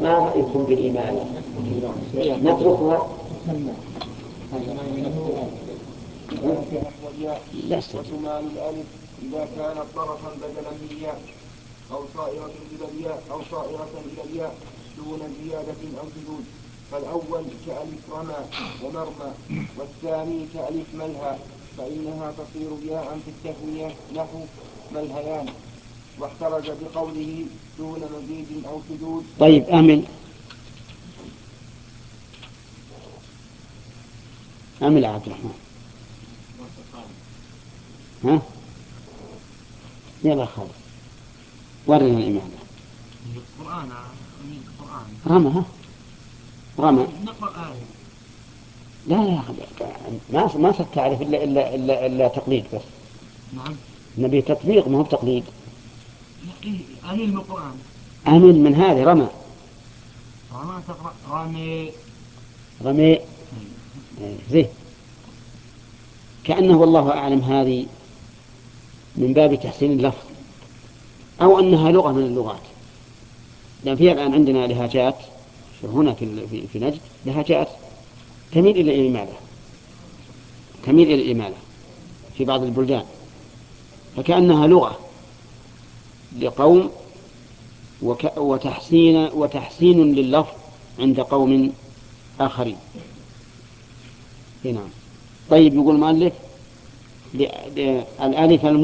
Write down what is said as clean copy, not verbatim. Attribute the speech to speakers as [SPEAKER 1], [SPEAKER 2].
[SPEAKER 1] ما رأيكم بالإمالة؟ نتركها؟
[SPEAKER 2] وتمال الألف إذا كانت طرفا بدلا من ياء أو صائرة إلى الياء أو صائرة إلى الياء دون زيادة أو شذوذ. فالأول كألف رمى ومرمى، والثاني كألف ملهى، فإنها تصير ياء في التثنية نحو ملهيان. واحترز بقوله دون مزيد أو شذوذ.
[SPEAKER 1] طيب أمل عبد الرحمن. ها يلا خالد ورنا الإمامة.
[SPEAKER 3] القرآن
[SPEAKER 1] رمى
[SPEAKER 3] نقرأ آية.
[SPEAKER 1] لا ما تعرف إلا تقليد بس.
[SPEAKER 3] نعم.
[SPEAKER 1] نبي تطبيق ما هو تقليد.
[SPEAKER 3] أميل من القرآن.
[SPEAKER 1] أمل من هذه رمى
[SPEAKER 3] تقرأ
[SPEAKER 1] رمي زي كأنه والله أعلم هذه من باب تحسين اللفظ أو أنها لغة من اللغات، لأن فيها الآن عندنا لهجات هنا في نجد لهجات تميل إلى الإمالة في بعض البلدان، فكأنها لغة لقوم وتحسين لللفظ عند قوم آخرين. نعم. طيب يقول المؤلف الألف